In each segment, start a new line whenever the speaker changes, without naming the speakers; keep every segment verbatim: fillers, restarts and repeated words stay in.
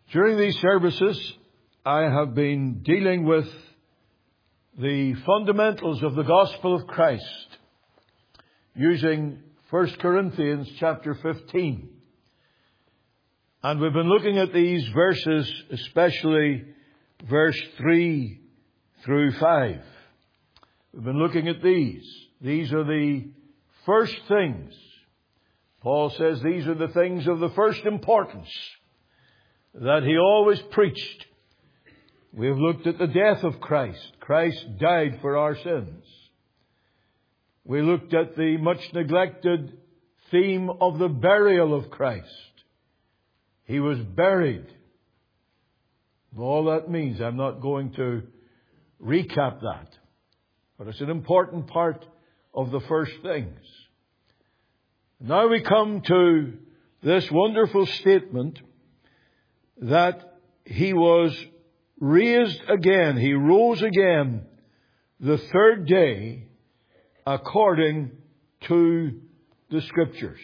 During these services, I have been dealing with the fundamentals of the gospel of Christ using First Corinthians chapter fifteen. And we've been looking at these verses, especially verse three through five. We've been looking at these. These are the first things. Paul says these are the things of the first importance that he always preached. We have looked at the death of Christ. Christ died for our sins. We looked at the much neglected theme of the burial of Christ. He was buried. All that means, I'm not going to recap that. But it's an important part of the first things. Now we come to this wonderful statement that he was raised again. He rose again the third day according to the Scriptures.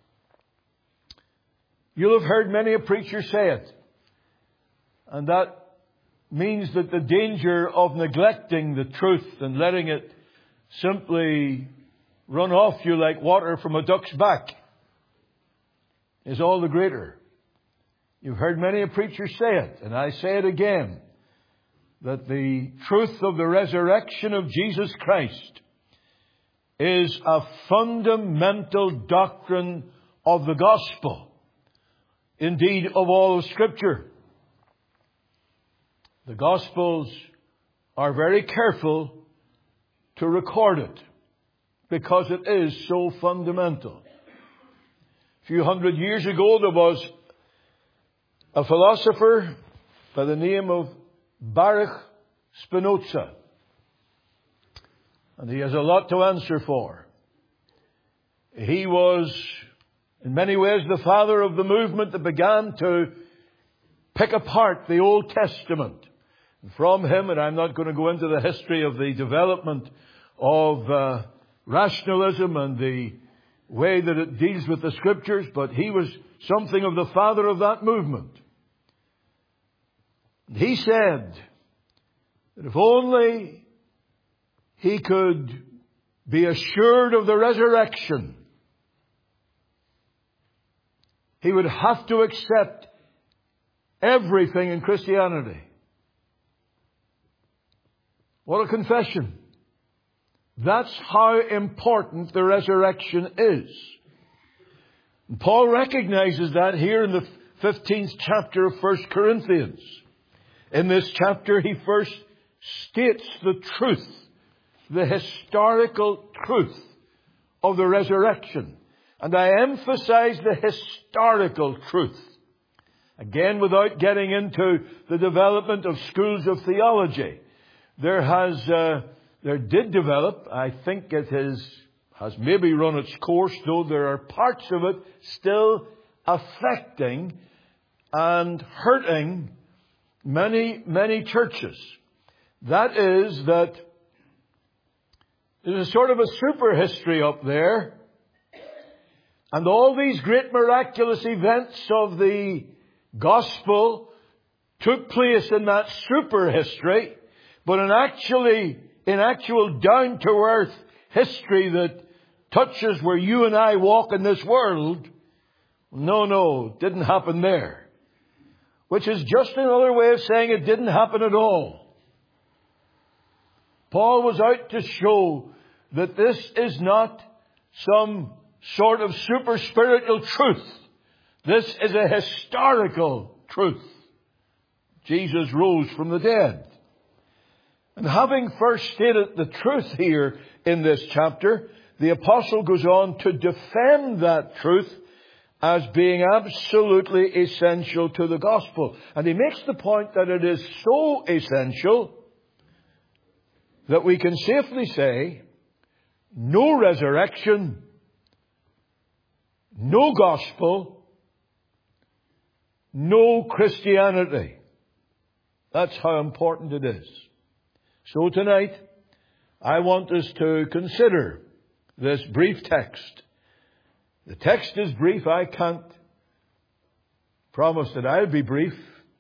You'll have heard many a preacher say it. And that means that the danger of neglecting the truth and letting it simply run off you like water from a duck's back is all the greater. You've heard many a preacher say it, and I say it again, that the truth of the resurrection of Jesus Christ is a fundamental doctrine of the gospel, indeed of all of Scripture. The Gospels are very careful to record it because it is so fundamental. A few hundred years ago there was a philosopher by the name of Baruch Spinoza. And he has a lot to answer for. He was, in many ways, the father of the movement that began to pick apart the Old Testament. And from him, and I'm not going to go into the history of the development of uh, rationalism and the way that it deals with the Scriptures, but he was something of the father of that movement. He said that if only he could be assured of the resurrection, he would have to accept everything in Christianity. What a confession. That's how important the resurrection is. And Paul recognizes that here in the fifteenth chapter of First Corinthians. In this chapter, he first states the truth, the historical truth of the resurrection. And I emphasize the historical truth. Again, without getting into the development of schools of theology. There has, uh, there did develop, I think it has, has maybe run its course, though there are parts of it still affecting and hurting many, many churches. That is that there's a sort of a super history up there. And all these great miraculous events of the gospel took place in that super history. But in actually, in actual down-to-earth history that touches where you and I walk in this world, no, no, it didn't happen there. Which is just another way of saying it didn't happen at all. Paul was out to show that this is not some sort of super spiritual truth. This is a historical truth. Jesus rose from the dead. And having first stated the truth here in this chapter, the apostle goes on to defend that truth as being absolutely essential to the gospel. And he makes the point that it is so essential that we can safely say, no resurrection, no gospel, no Christianity. That's how important it is. So tonight, I want us to consider this brief text. The text is brief. I can't promise that I'll be brief.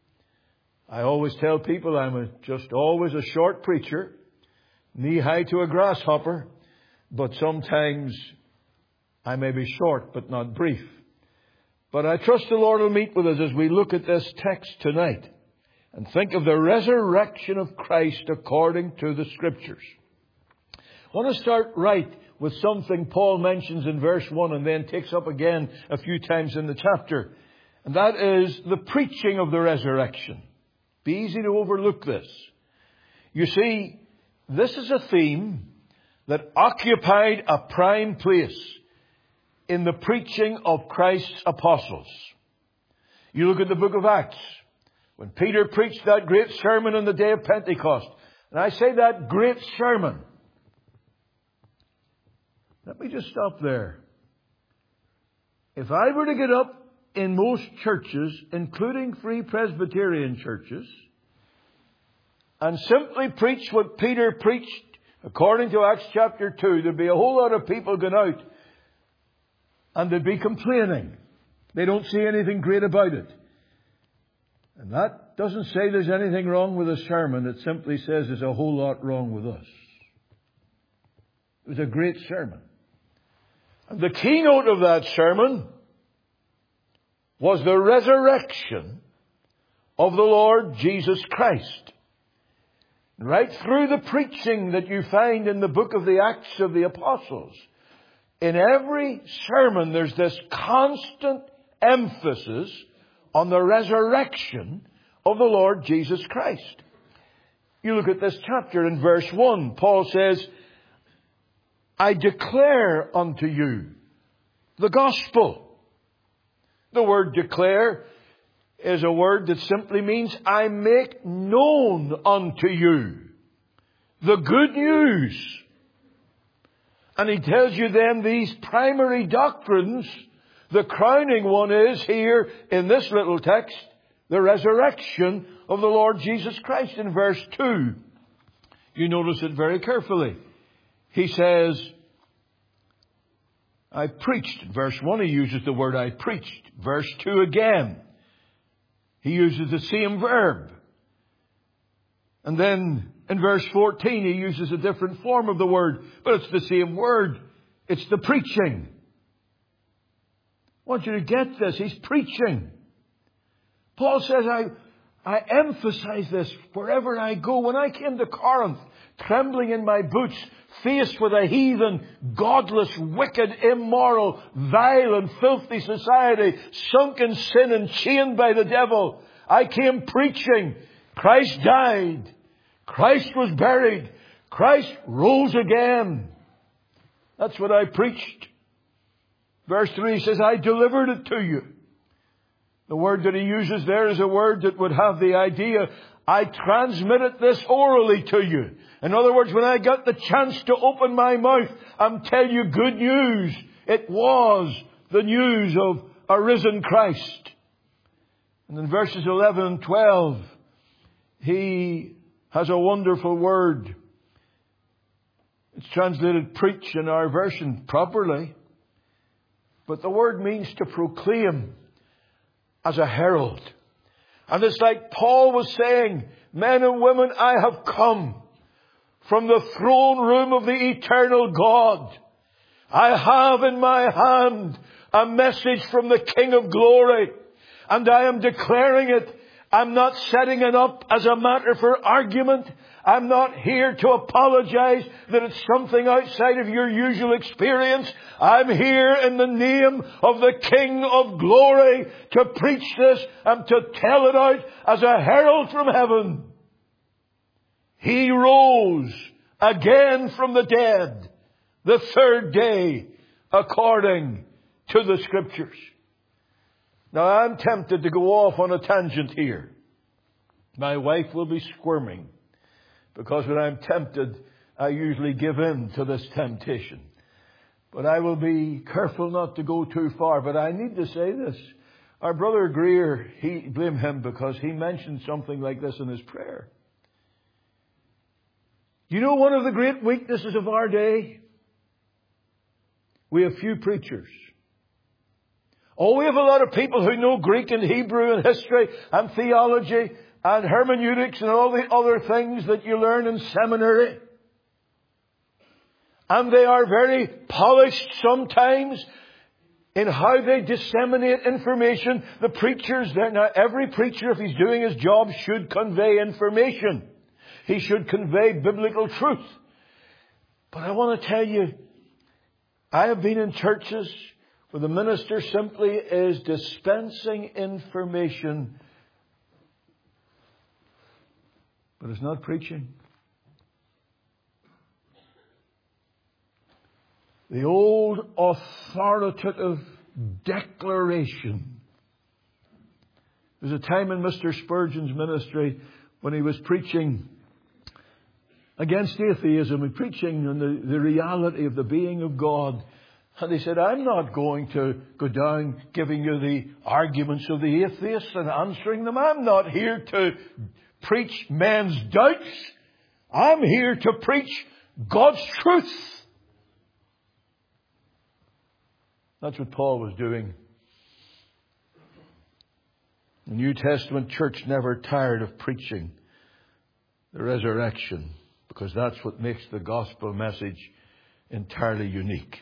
I always tell people I'm a, just always a short preacher, knee-high to a grasshopper, but sometimes I may be short but not brief. But I trust the Lord will meet with us as we look at this text tonight and think of the resurrection of Christ according to the Scriptures. I want to start right with something Paul mentions in verse one and then takes up again a few times in the chapter. And that is the preaching of the resurrection. Be easy to overlook this. You see, this is a theme that occupied a prime place in the preaching of Christ's apostles. You look at the book of Acts, when Peter preached that great sermon on the day of Pentecost. And I say that great sermon. Let me just stop there. If I were to get up in most churches, including Free Presbyterian churches, and simply preach what Peter preached according to Acts chapter two, there'd be a whole lot of people going out and they'd be complaining. They don't see anything great about it. And that doesn't say there's anything wrong with a sermon. It simply says there's a whole lot wrong with us. It was a great sermon. And the keynote of that sermon was the resurrection of the Lord Jesus Christ. Right through the preaching that you find in the book of the Acts of the Apostles, in every sermon there's this constant emphasis on the resurrection of the Lord Jesus Christ. You look at this chapter in verse one, Paul says, I declare unto you the gospel. The word declare is a word that simply means I make known unto you the good news. And he tells you then these primary doctrines. The crowning one is here in this little text, the resurrection of the Lord Jesus Christ. In verse two, you notice it very carefully. He says, I preached. In verse one, he uses the word I preached. Verse two again, he uses the same verb. And then in verse fourteen, he uses a different form of the word, but it's the same word. It's the preaching. I want you to get this. He's preaching. Paul says, I, I emphasize this wherever I go. When I came to Corinth, trembling in my boots, faced with a heathen, godless, wicked, immoral, vile and filthy society, sunk in sin and chained by the devil, I came preaching. Christ died. Christ was buried. Christ rose again. That's what I preached. Verse three says, I delivered it to you. The word that he uses there is a word that would have the idea, I transmitted this orally to you. In other words, when I got the chance to open my mouth and tell you good news, it was the news of a risen Christ. And in verses eleven and twelve, he has a wonderful word. It's translated preach in our version properly. But the word means to proclaim as a herald. And it's like Paul was saying, men and women, I have come from the throne room of the eternal God. I have in my hand a message from the King of Glory. And I am declaring it. I'm not setting it up as a matter for argument. I'm not here to apologize that it's something outside of your usual experience. I'm here in the name of the King of Glory to preach this and to tell it out as a herald from heaven. He rose again from the dead the third day according to the Scriptures. Now I'm tempted to go off on a tangent here. My wife will be squirming because when I'm tempted, I usually give in to this temptation. But I will be careful not to go too far. But I need to say this. Our brother Greer, he blame him because he mentioned something like this in his prayer. You know one of the great weaknesses of our day? We have few preachers. Oh, we have a lot of people who know Greek and Hebrew and history and theology, and hermeneutics and all the other things that you learn in seminary. And they are very polished sometimes in how they disseminate information. The preachers, now every preacher, if he's doing his job, should convey information. He should convey biblical truth. But I want to tell you, I have been in churches where the minister simply is dispensing information, but it's not preaching. The old authoritative declaration. There's a time in Mister Spurgeon's ministry when he was preaching against atheism and preaching on the, the reality of the being of God. And he said, I'm not going to go down giving you the arguments of the atheists and answering them. I'm not here to preach men's doubts. I'm here to preach God's truth. That's what Paul was doing. The New Testament church never tired of preaching the resurrection, because that's what makes the gospel message entirely unique.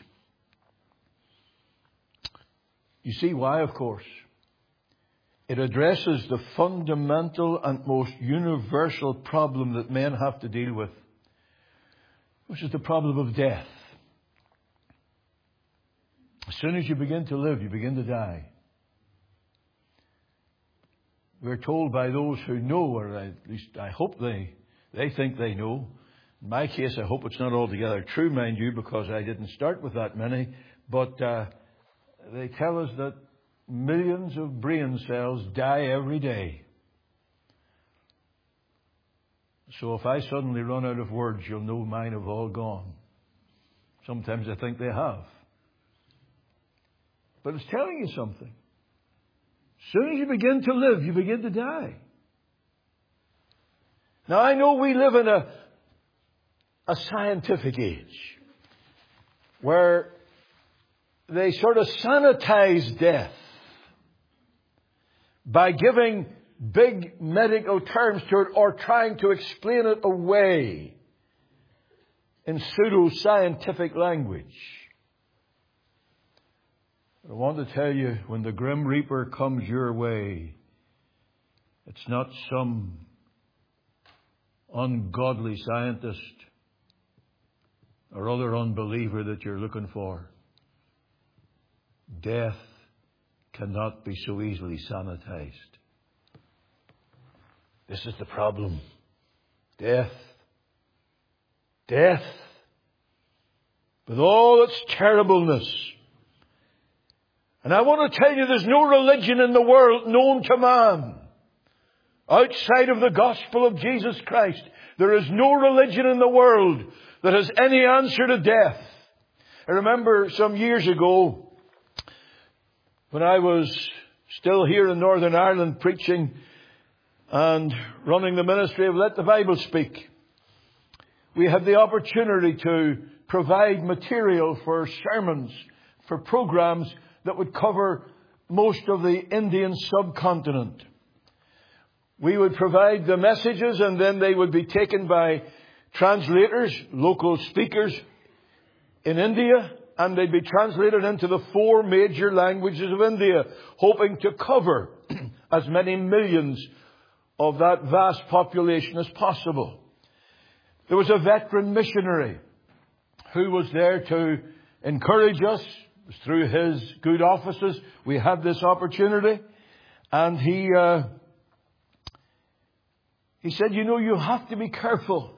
You see why, of course. It addresses the fundamental and most universal problem that men have to deal with, which is the problem of death. As soon as you begin to live, you begin to die. We're told by those who know, or at least I hope they, they think they know. In my case, I hope it's not altogether true, mind you, because I didn't start with that many. But uh, they tell us that millions of brain cells die every day. So if I suddenly run out of words, you'll know mine have all gone. Sometimes I think they have. But it's telling you something. As soon as you begin to live, you begin to die. Now, I know we live in a, a scientific age where they sort of sanitize death by giving big medical terms to it or trying to explain it away in pseudo-scientific language. I want to tell you, when the grim reaper comes your way, it's not some ungodly scientist or other unbeliever that you're looking for. Death cannot be so easily sanitized. This is the problem. Death. Death. With all its terribleness. And I want to tell you, there's no religion in the world known to man outside of the gospel of Jesus Christ. There is no religion in the world that has any answer to death. I remember some years ago, when I was still here in Northern Ireland preaching and running the ministry of Let the Bible Speak, we had the opportunity to provide material for sermons, for programs that would cover most of the Indian subcontinent. We would provide the messages, and then they would be taken by translators, local speakers in India, and they'd be translated into the four major languages of India, hoping to cover as many millions of that vast population as possible. There was a veteran missionary who was there to encourage us. Through his good offices, we had this opportunity. And he uh, he said, you know, you have to be careful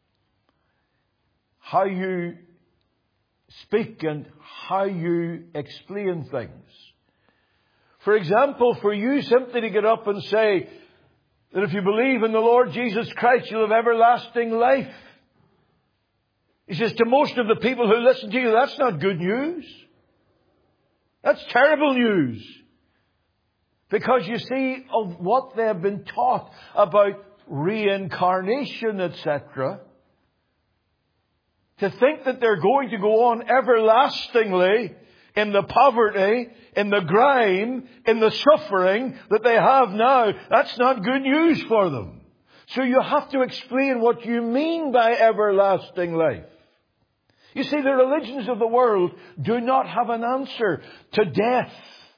how you speak and how you explain things. For example, for you simply to get up and say that if you believe in the Lord Jesus Christ, you'll have everlasting life. He says, to most of the people who listen to you, that's not good news. That's terrible news. Because you see, of what they have been taught about reincarnation, et cetera, to think that they're going to go on everlastingly in the poverty, in the grime, in the suffering that they have now. That's not good news for them. So you have to explain what you mean by everlasting life. You see, the religions of the world do not have an answer to death.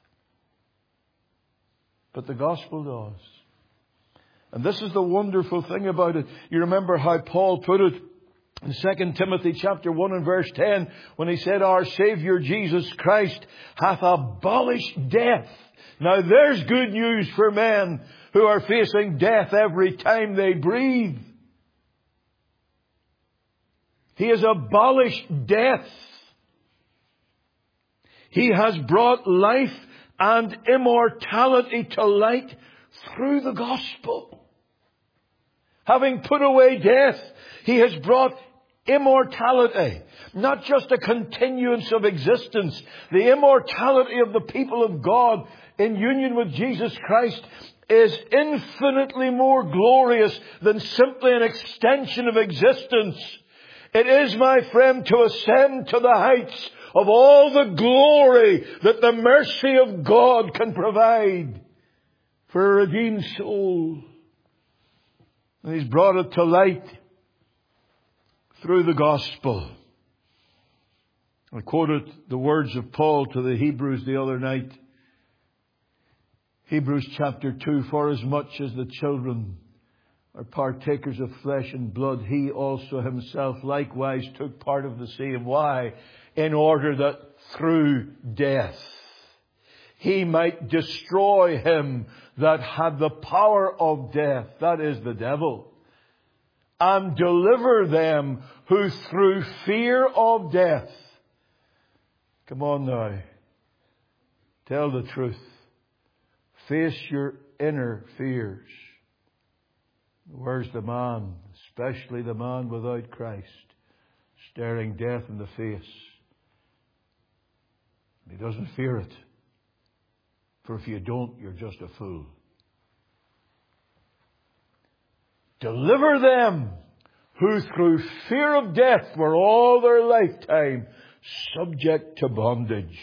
But the gospel does. And this is the wonderful thing about it. You remember how Paul put it in Second Timothy chapter one and verse ten, when he said, our Savior Jesus Christ hath abolished death. Now there's good news for men who are facing death every time they breathe. He has abolished death. He has brought life and immortality to light through the gospel. Having put away death, He has brought immortality. Not just a continuance of existence. The immortality of the people of God in union with Jesus Christ is infinitely more glorious than simply an extension of existence. It is, my friend, to ascend to the heights of all the glory that the mercy of God can provide for a redeemed soul. And He's brought it to light through the gospel. I quoted the words of Paul to the Hebrews the other night. Hebrews chapter two, for as much as the children are partakers of flesh and blood, He also Himself likewise took part of the same. Why? In order that through death He might destroy him that had the power of death, that is the devil, and deliver them who through fear of death. Come on now. Tell the truth. Face your inner fears. Where's the man, especially the man without Christ, staring death in the face? He doesn't fear it. For if you don't, you're just a fool. Deliver them who through fear of death were all their lifetime subject to bondage.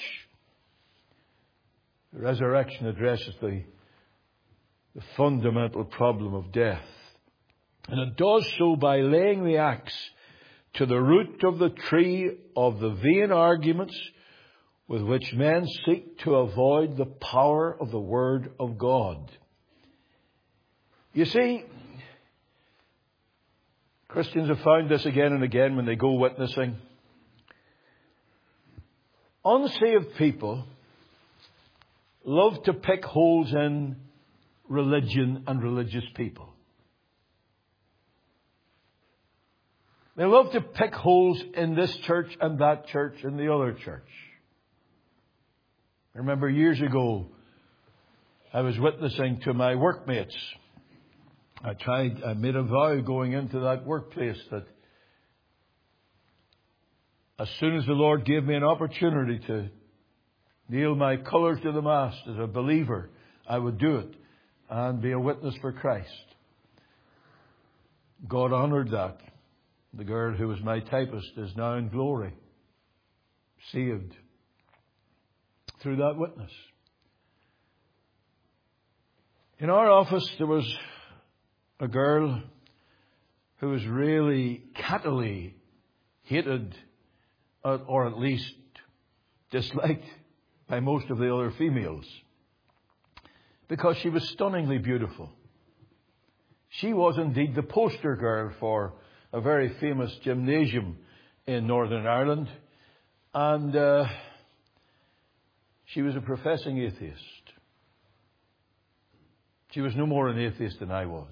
The resurrection addresses the, the fundamental problem of death. And it does so by laying the axe to the root of the tree of the vain arguments with which men seek to avoid the power of the Word of God. You see, Christians have found this again and again when they go witnessing. Unsaved people love to pick holes in religion and religious people. They love to pick holes in this church and that church and the other church. I remember years ago, I was witnessing to my workmates. I tried, I made a vow going into that workplace that as soon as the Lord gave me an opportunity to nail my colours to the mast as a believer, I would do it and be a witness for Christ. God honoured that. The girl who was my typist is now in glory, saved through that witness. In our office there was a girl who was really cattily hated, or at least disliked by most of the other females, because she was stunningly beautiful. She was indeed the poster girl for a very famous gymnasium in Northern Ireland, and uh, she was a professing atheist. She was no more an atheist than I was.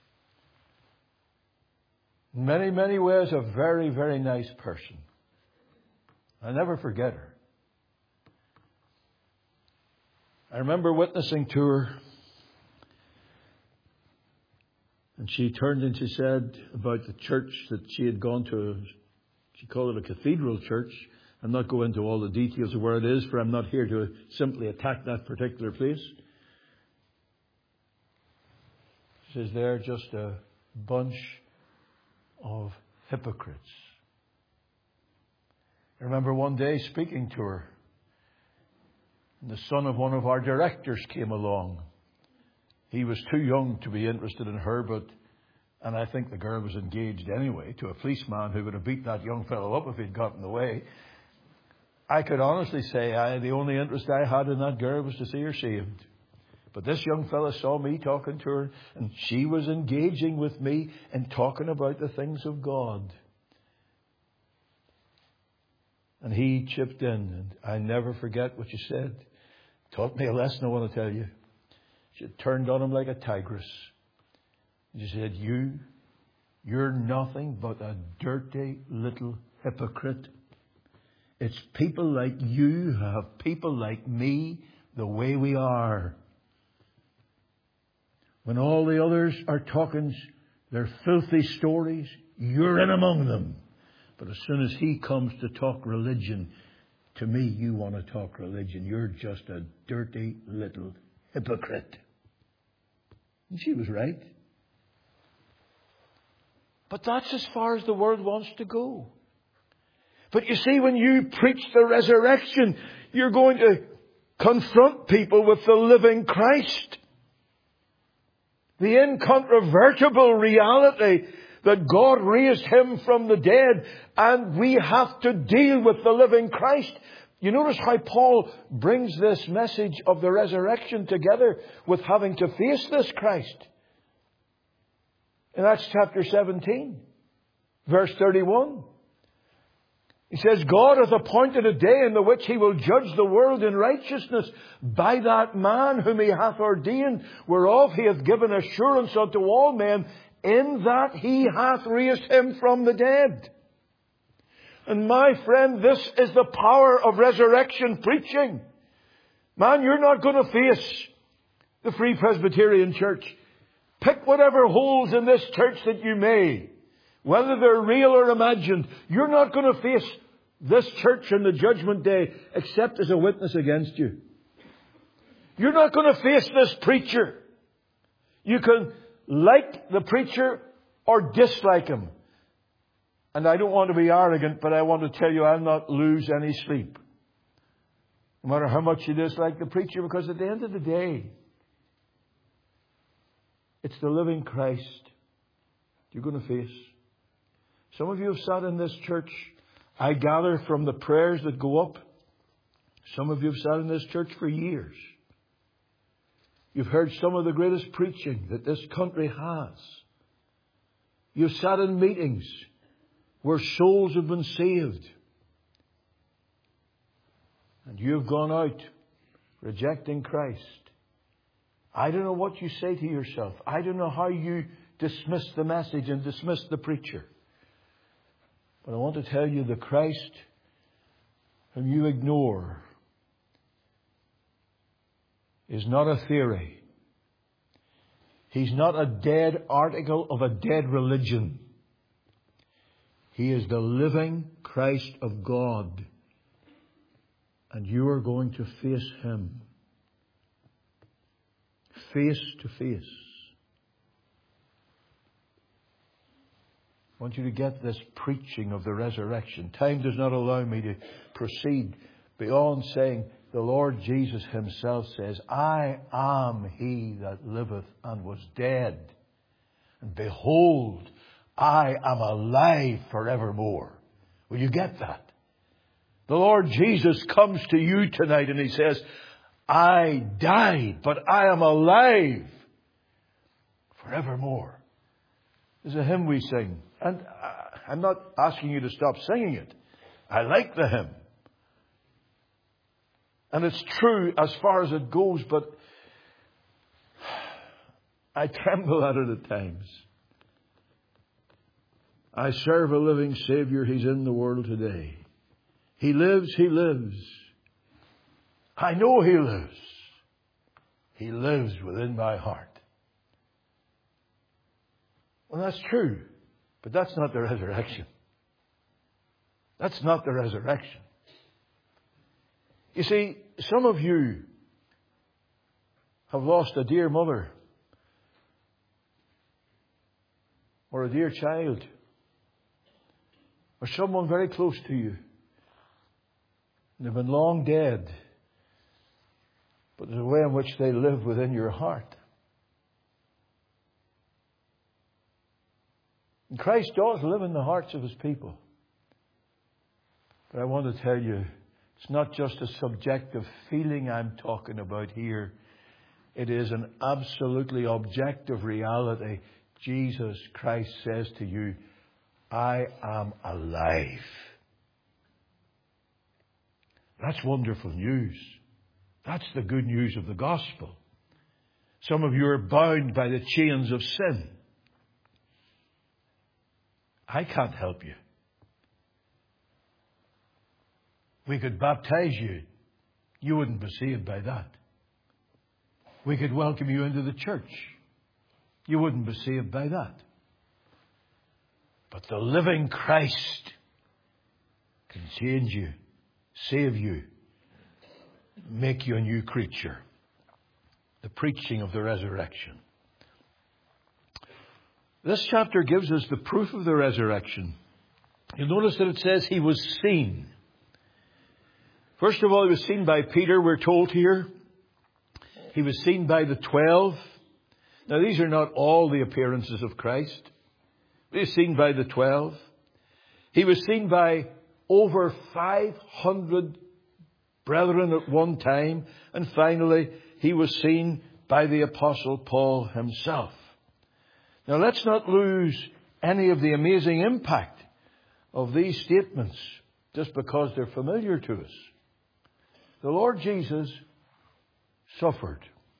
In many, many ways, a very, very nice person. I'll never forget her. I remember witnessing to her, and she turned and she said about the church that she had gone to. She called it a cathedral church. I'll not go into all the details of where it is, for I'm not here to simply attack that particular place. She says they're just a bunch of hypocrites. I remember one day speaking to her And the son of one of our directors came along. He was too young to be interested in her, but, and I think the girl was engaged anyway to a policeman who would have beat that young fellow up if he'd gotten away. I could honestly say I, the only interest I had in that girl was to see her saved. But this young fellow saw me talking to her, and she was engaging with me and talking about the things of God. And he chipped in, and I never forget what you said. Taught me a lesson I want to tell you. She turned on him like a tigress. She said, you, you're nothing but a dirty little hypocrite. It's people like you who have people like me the way we are. When all the others are talking their filthy stories, you're in among them. But as soon as he comes to talk religion, to me, you want to talk religion. You're just a dirty little hypocrite. And she was right. But that's as far as the world wants to go. But you see, when you preach the resurrection, you're going to confront people with the living Christ. The incontrovertible reality that God raised him from the dead, and we have to deal with the living Christ. You notice how Paul brings this message of the resurrection together with having to face this Christ. In Acts chapter seventeen, verse thirty-one. He says, God hath appointed a day in the which he will judge the world in righteousness by that man whom he hath ordained, whereof he hath given assurance unto all men, in that he hath raised him from the dead. And my friend, this is the power of resurrection preaching. Man, you're not going to face the Free Presbyterian Church. Pick whatever holes in this church that you may, whether they're real or imagined. You're not going to face this church in the judgment day except as a witness against you. You're not going to face this preacher. You can like the preacher or dislike him. And I don't want to be arrogant, but I want to tell you I'll not lose any sleep, no matter how much you dislike the preacher, because at the end of the day, it's the living Christ you're going to face. Some of you have sat in this church, I gather from the prayers that go up. Some of you have sat in this church for years. You've heard some of the greatest preaching that this country has. You've sat in meetings where souls have been saved. And you've gone out rejecting Christ. I don't know what you say to yourself. I don't know how you dismiss the message and dismiss the preacher. But I want to tell you, the Christ whom you ignore is not a theory. He's not a dead article of a dead religion. He is the living Christ of God. And you are going to face him face to face. I want you to get this preaching of the resurrection. Time does not allow me to proceed beyond saying the Lord Jesus himself says, I am he that liveth and was dead. And behold, I am alive forevermore. Will you get that? The Lord Jesus comes to you tonight and he says, I died, but I am alive forevermore. There's a hymn we sing. And I'm not asking you to stop singing it. I like the hymn. And it's true as far as it goes, but I tremble at it at times. I serve a living Savior. He's in the world today. He lives, he lives. I know he lives. He lives within my heart. Well, that's true. But that's not the resurrection. That's not the resurrection. You see, some of you have lost a dear mother or a dear child or someone very close to you. And they've been long dead. but the way in which they live within your heart. And Christ does live in the hearts of His people. But I want to tell you, it's not just a subjective feeling I'm talking about here. It is an absolutely objective reality. Jesus Christ says to you, I am alive. That's wonderful news. That's the good news of the gospel. Some of you are bound by the chains of sin. I can't help you. We could baptize you. You wouldn't be saved by that. We could welcome you into the church. You wouldn't be saved by that. But the living Christ can change you, save you, make you a new creature. The preaching of the resurrection. This chapter gives us the proof of the resurrection. You'll notice that it says He was seen. First of all, He was seen by Peter, we're told here. He was seen by the twelve. Now, these are not all the appearances of Christ. He was seen by the twelve. He was seen by over five hundred brethren at one time. And finally, He was seen by the Apostle Paul himself. Now, let's not lose any of the amazing impact of these statements just because they're familiar to us. The Lord Jesus suffered.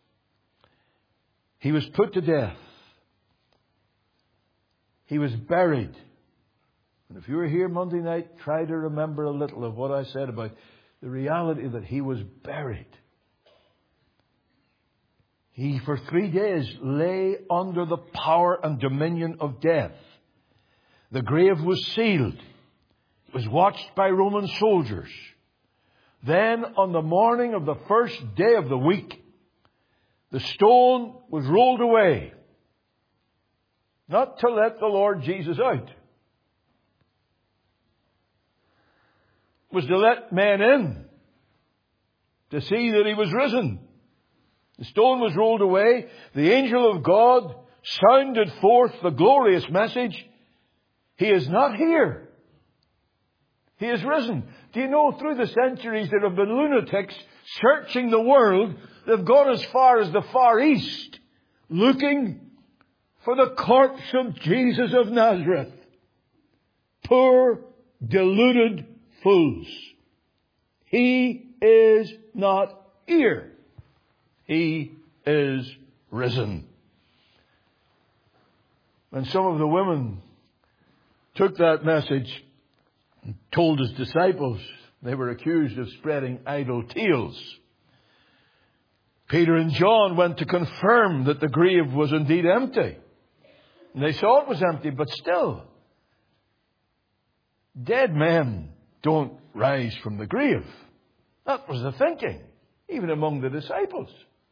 He was put to death. He was buried. And if you were here Monday night, try to remember a little of what I said about the reality that He was buried. He, for three days, lay under the power and dominion of death. The grave was sealed. It was watched by Roman soldiers. Then, on the morning of the first day of the week, the stone was rolled away. Not to let the Lord Jesus out. It was to let men in. To see that He was risen. The stone was rolled away. The angel of God sounded forth the glorious message. He is not here. He is risen. Do you know, through the centuries there have been lunatics searching the world. They've gone as far as the Far East, looking for the corpse of Jesus of Nazareth. Poor, deluded fools. He is not here. He is risen. When some of the women took that message and told His disciples, they were accused of spreading idle tales. Peter and John went to confirm that the grave was indeed empty. And they saw it was empty, but still, dead men don't rise from the grave. That was the thinking, even among the disciples.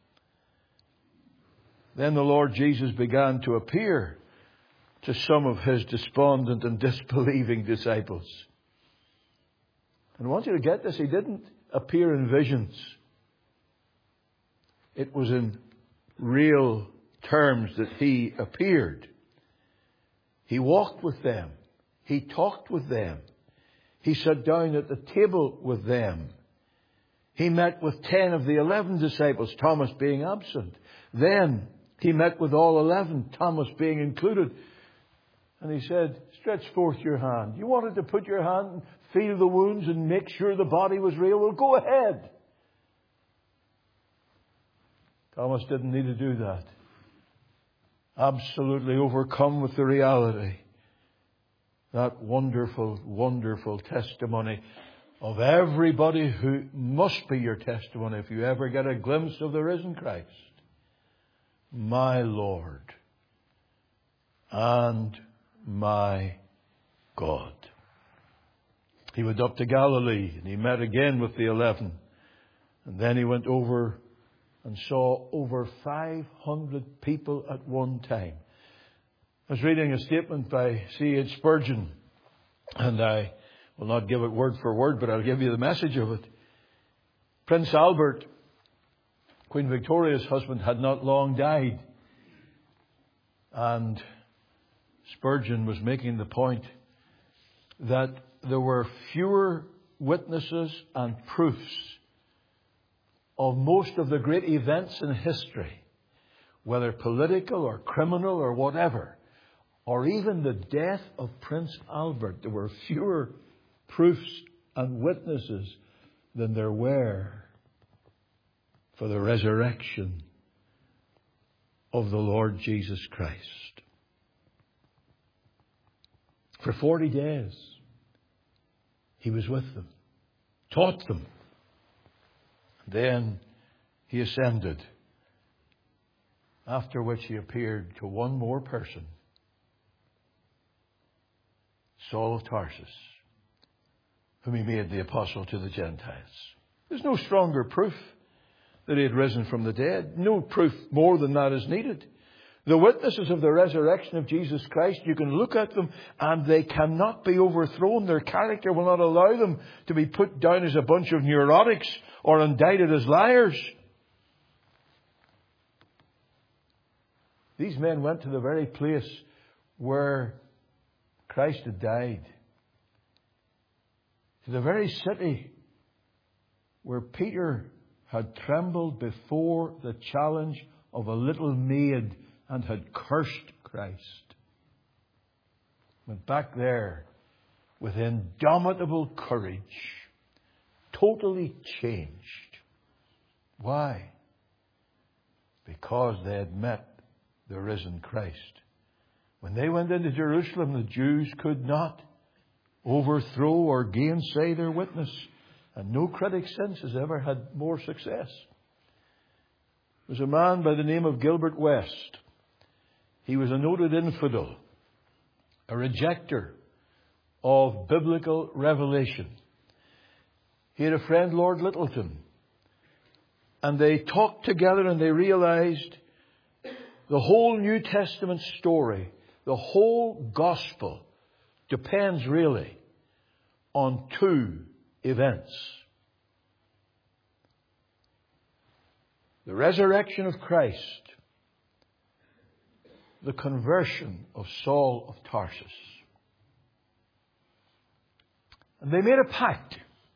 Then the Lord Jesus began to appear to some of His despondent and disbelieving disciples. And I want you to get this. He didn't appear in visions. It was in real terms that He appeared. He walked with them. He talked with them. He sat down at the table with them. He met with ten of the eleven disciples, Thomas being absent. Then He met with all eleven, Thomas being included. And He said, stretch forth your hand. You wanted to put your hand and feel the wounds and make sure the body was real? Well, go ahead. Thomas didn't need to do that. Absolutely overcome with the reality. That wonderful, wonderful testimony of everybody who must be your testimony if you ever get a glimpse of the risen Christ. My Lord and my God. He went up to Galilee and He met again with the eleven. And then He went over and saw over five hundred people at one time. I was reading a statement by C H Spurgeon, and I will not give it word for word, but I'll give you the message of it. Prince Albert Queen Victoria's husband had not long died. And Spurgeon was making the point that there were fewer witnesses and proofs of most of the great events in history, whether political or criminal or whatever, or even the death of Prince Albert. There were fewer proofs and witnesses than there were for the resurrection of the Lord Jesus Christ. For forty days, He was with them, taught them. Then He ascended, after which He appeared to one more person, Saul of Tarsus, whom He made the apostle to the Gentiles. There's no stronger proof that He had risen from the dead. No proof more than that is needed. The witnesses of the resurrection of Jesus Christ, you can look at them and they cannot be overthrown. Their character will not allow them to be put down as a bunch of neurotics or indicted as liars. These men went to the very place where Christ had died. To the very city where Peter had trembled before the challenge of a little maid and had cursed Christ. Went back there with indomitable courage, totally changed. Why? Because they had met the risen Christ. When they went into Jerusalem, the Jews could not overthrow or gainsay their witness. And no critic since has ever had more success. There was a man by the name of Gilbert West. He was a noted infidel, a rejecter of biblical revelation. He had a friend, Lord Lyttelton, and they talked together and they realized the whole New Testament story, the whole gospel, depends really on two events. The resurrection of Christ, the conversion of Saul of Tarsus. And they made a pact.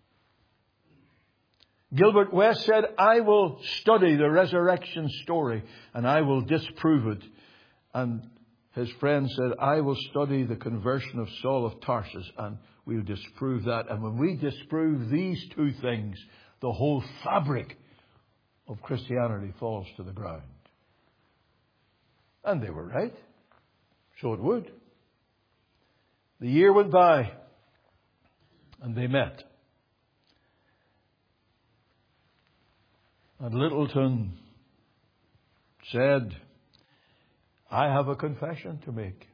Gilbert West said, I will study the resurrection story and I will disprove it. And his friend said, I will study the conversion of Saul of Tarsus and we'll disprove that. And when we disprove these two things, the whole fabric of Christianity falls to the ground. And they were right. So it would. The year went by and they met. And Lyttelton said, I have a confession to make.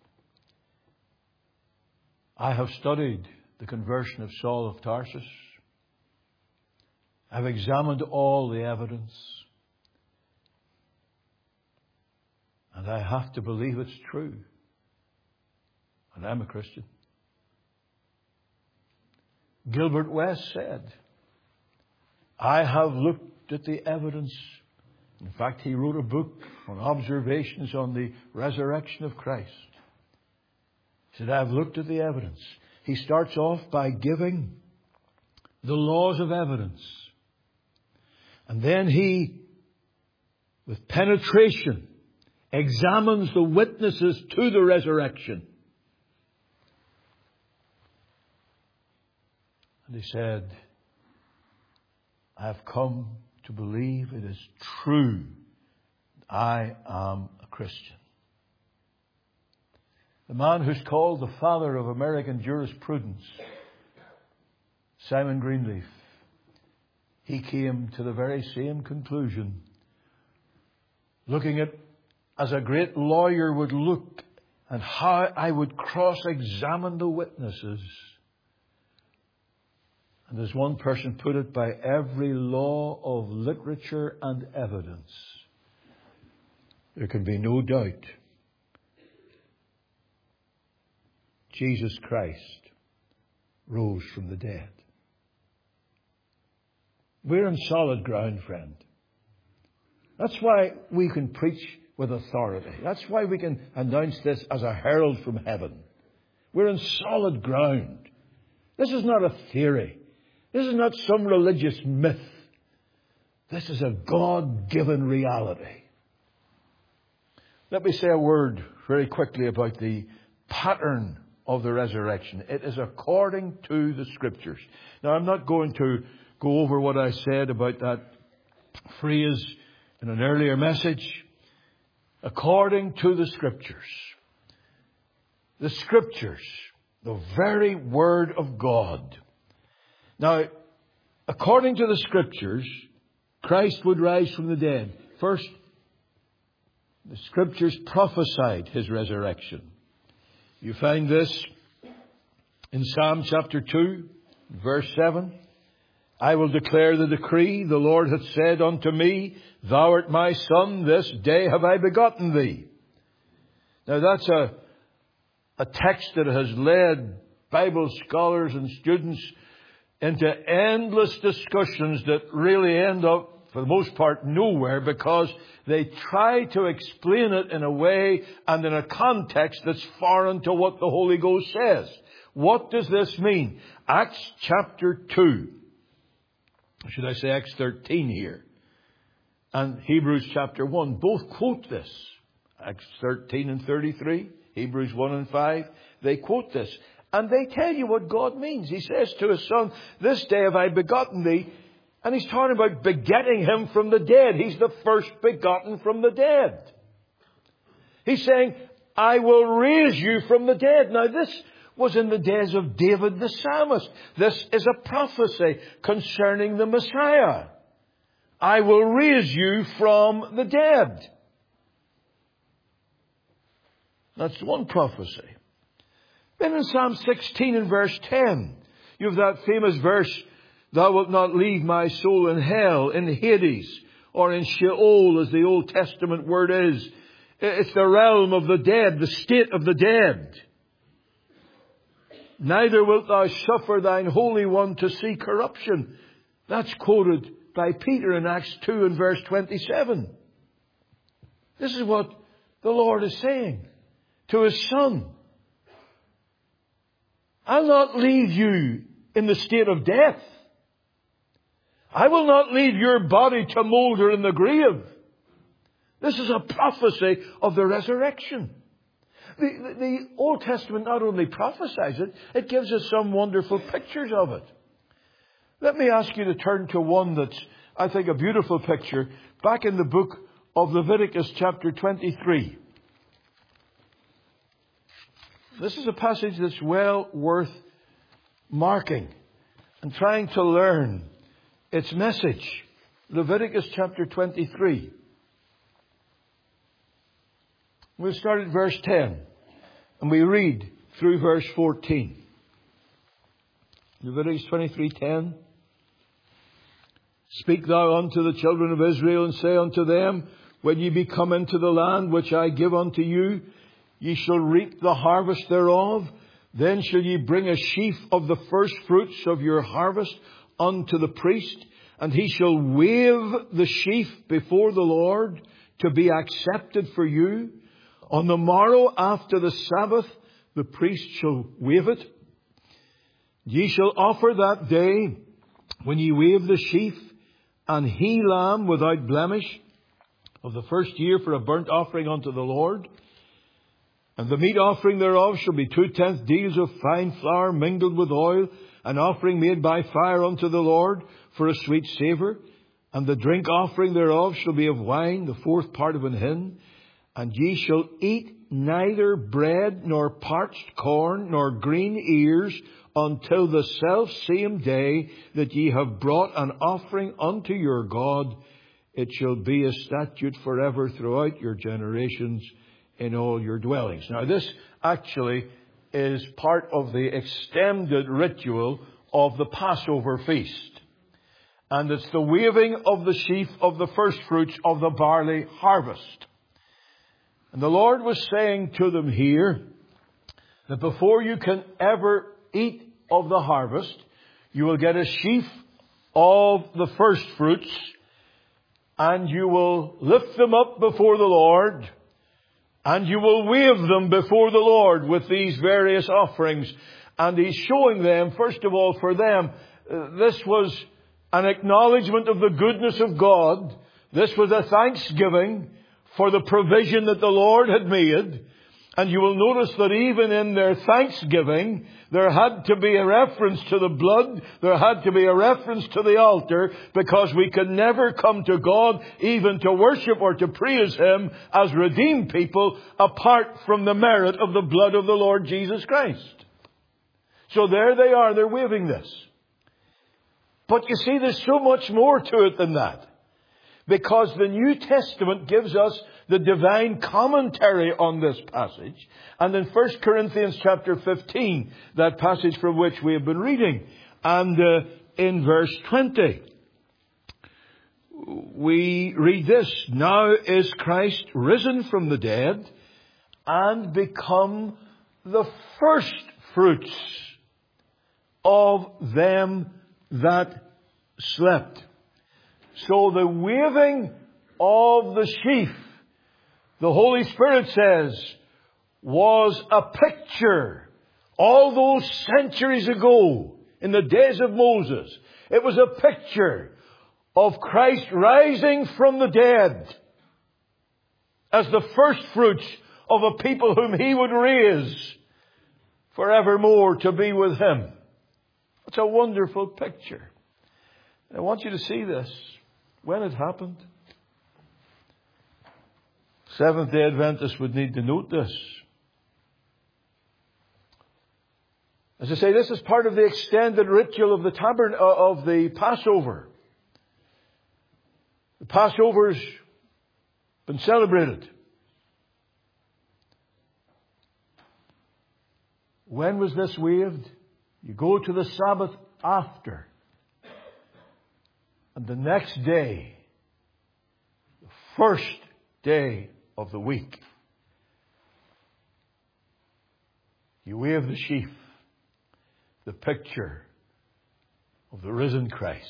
I have studied the conversion of Saul of Tarsus. I've examined all the evidence. And I have to believe it's true. And I'm a Christian. Gilbert West said, I have looked at the evidence. In fact, he wrote a book on observations on the resurrection of Christ. He said, I've looked at the evidence. He starts off by giving the laws of evidence. And then he, with penetration, examines the witnesses to the resurrection. And he said, I have come to believe it is true. I am a Christian. The man who's called the father of American jurisprudence, Simon Greenleaf, he came to the very same conclusion. Looking at, as a great lawyer would look, and how I would cross-examine the witnesses. And as one person put it, by every law of literature and evidence, there can be no doubt Jesus Christ rose from the dead. We're on solid ground, friend. That's why we can preach with authority. That's why we can announce this as a herald from heaven. We're on solid ground. This is not a theory. This is not some religious myth. This is a God-given reality. Let me say a word very quickly about the pattern of the resurrection. It is according to the Scriptures. Now, I'm not going to go over what I said about that phrase in an earlier message. According to the Scriptures. The Scriptures. The very Word of God. Now, according to the Scriptures, Christ would rise from the dead. First, the Scriptures prophesied His resurrection. You find this in Psalm chapter two, verse seven. I will declare the decree. The Lord hath said unto me, Thou art my Son, this day have I begotten thee. Now that's a, a text that has led Bible scholars and students into endless discussions that really end up, for the most part, nowhere, because they try to explain it in a way and in a context that's foreign to what the Holy Ghost says. What does this mean? Acts chapter two. Should I say Acts thirteen here? And Hebrews chapter one. Both quote this. Acts thirteen and thirty-three. Hebrews one and five. They quote this. And they tell you what God means. He says to His Son, This day have I begotten thee. And He's talking about begetting Him from the dead. He's the first begotten from the dead. He's saying, I will raise you from the dead. Now this was in the days of David the psalmist. This is a prophecy concerning the Messiah. I will raise you from the dead. That's one prophecy. Then in Psalm sixteen and verse ten, you have that famous verse, Thou wilt not leave my soul in hell, in Hades, or in Sheol, as the Old Testament word is. It's the realm of the dead, the state of the dead. Neither wilt thou suffer thine Holy One to see corruption. That's quoted by Peter in Acts two and verse twenty-seven. This is what the Lord is saying to His Son. I'll not leave you in the state of death. I will not leave your body to moulder in the grave. This is a prophecy of the resurrection. The, the, the Old Testament not only prophesies it, it gives us some wonderful pictures of it. Let me ask you to turn to one that's, I think, a beautiful picture, back in the book of Leviticus chapter twenty-three. This is a passage that's well worth marking and trying to learn its message. Leviticus chapter twenty-three. We'll start at verse ten. And we read through verse fourteen. Leviticus twenty-three ten. Speak thou unto the children of Israel, and say unto them, When ye be come into the land which I give unto you, ye shall reap the harvest thereof. Then shall ye bring a sheaf of the first fruits of your harvest unto the priest, and he shall wave the sheaf before the Lord to be accepted for you. On the morrow after the Sabbath, the priest shall wave it. Ye shall offer that day, when ye wave the sheaf, an he lamb without blemish of the first year for a burnt offering unto the Lord. And the meat offering thereof shall be two-tenth deals of fine flour mingled with oil, an offering made by fire unto the Lord for a sweet savour. And the drink offering thereof shall be of wine, the fourth part of an hin. And ye shall eat neither bread, nor parched corn, nor green ears, until the selfsame day that ye have brought an offering unto your God. It shall be a statute forever throughout your generations in all your dwellings. Now this actually is part of the extended ritual of the Passover feast. And it's the waving of the sheaf of the first fruits of the barley harvest. And the Lord was saying to them here that before you can ever eat of the harvest, you will get a sheaf of the first fruits, and you will lift them up before the Lord, and you will wave them before the Lord with these various offerings. And He's showing them, first of all, for them, uh, this was an acknowledgement of the goodness of God. This was a thanksgiving for the provision that the Lord had made. And you will notice that even in their thanksgiving, there had to be a reference to the blood. There had to be a reference to the altar, because we can never come to God even to worship or to praise Him as redeemed people apart from the merit of the blood of the Lord Jesus Christ. So there they are. They're waving this. But you see, there's so much more to it than that. Because the New Testament gives us the divine commentary on this passage. And in First Corinthians chapter fifteen, that passage from which we have been reading, and uh, in verse twenty, we read this: "Now is Christ risen from the dead and become the first fruits of them that slept." So the waving of the sheaf, the Holy Spirit says, was a picture all those centuries ago in the days of Moses. It was a picture of Christ rising from the dead as the first fruits of a people whom He would raise forevermore to be with Him. It's a wonderful picture. I want you to see this. When it happened, Seventh-day Adventists would need to note this. As I say, this is part of the extended ritual of the tabern of the Passover. The Passover's been celebrated. When was this waved? You go to the Sabbath after. And the next day, the first day of the week, you wave the sheaf, the picture of the risen Christ.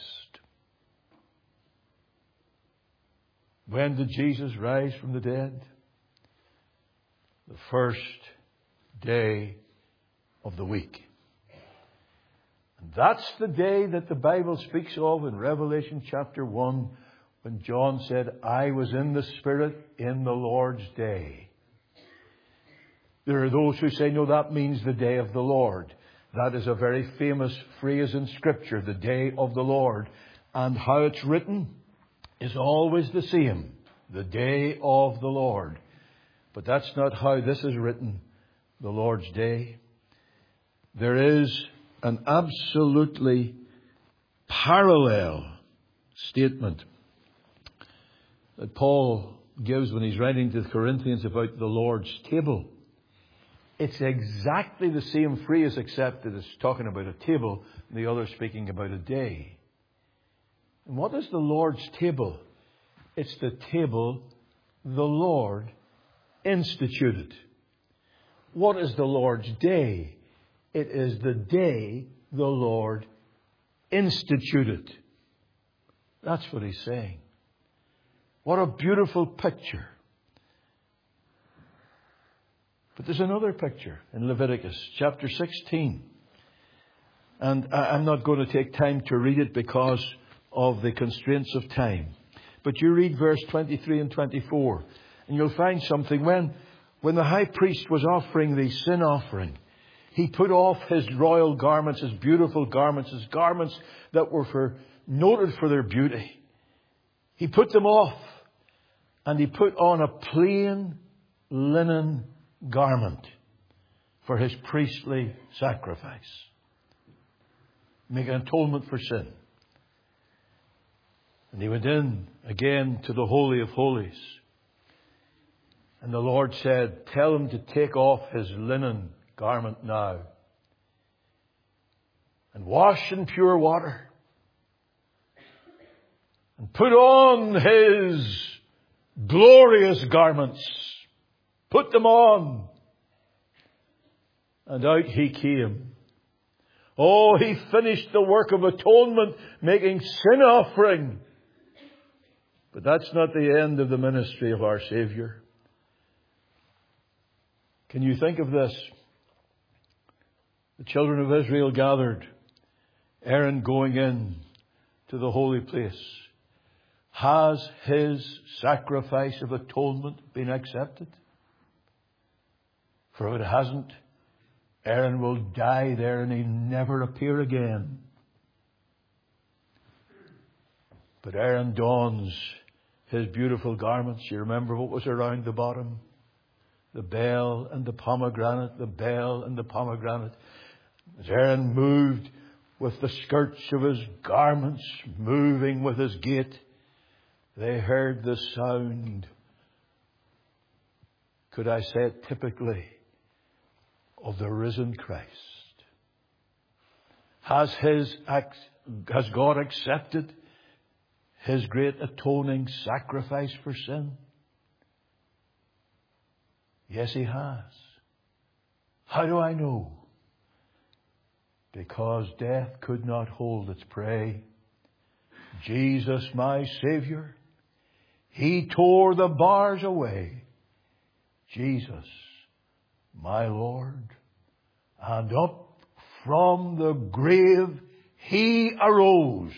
When did Jesus rise from the dead? The first day of the week. And that's the day that the Bible speaks of in Revelation chapter one, when John said, "I was in the Spirit in the Lord's day." There are those who say, no, that means the day of the Lord. That is a very famous phrase in Scripture, the day of the Lord. And how it's written is always the same, the day of the Lord. But that's not how this is written, the Lord's day. There is an absolutely parallel statement that Paul gives when he's writing to the Corinthians about the Lord's table. It's exactly the same phrase, except that it's talking about a table and the other speaking about a day. And what is the Lord's table? It's the table the Lord instituted. What is the Lord's day? It is the day the Lord instituted. That's what he's saying. What a beautiful picture. But there's another picture in Leviticus chapter sixteen. And I'm not going to take time to read it because of the constraints of time. But you read verse twenty-three and twenty-four, and you'll find something. When, when the high priest was offering the sin offering, he put off his royal garments, his beautiful garments, his garments that were for, noted for their beauty. He put them off, and he put on a plain linen garment for his priestly sacrifice, making atonement for sin. And he went in again to the Holy of Holies. And the Lord said, "Tell him to take off his linen garment now and wash in pure water and put on his glorious garments." Put them on. And out he came. Oh, he finished the work of atonement, making sin offering But that's not the end of the ministry of our Savior. Can you think of this? The children of Israel gathered, Aaron going in to the holy place. Has his sacrifice of atonement been accepted? For if it hasn't, Aaron will die there and he'll never appear again. But Aaron dons his beautiful garments. You remember what was around the bottom? The bell and the pomegranate, the bell and the pomegranate. As Aaron moved with the skirts of his garments, moving with his gait, they heard the sound, could I say it typically, of the risen Christ. Has his, has God accepted his great atoning sacrifice for sin? Yes, he has. How do I know? Because death could not hold its prey. Jesus, my Savior, He tore the bars away. Jesus, my Lord, and up from the grave He arose.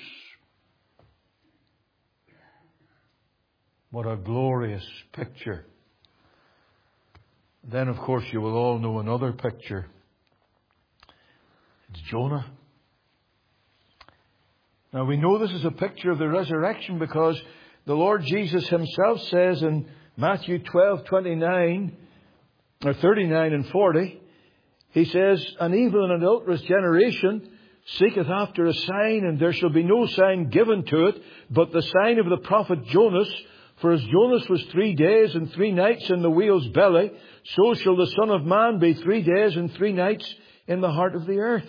What a glorious picture. Then, of course, you will all know another picture. It's Jonah. Now, we know this is a picture of the resurrection because the Lord Jesus Himself says in Matthew twelve twenty-nine, or thirty-nine and forty, He says, "An evil and adulterous generation seeketh after a sign, and there shall be no sign given to it, but the sign of the prophet Jonas. For as Jonas was three days and three nights in the whale's belly, so shall the Son of Man be three days and three nights in the heart of the earth."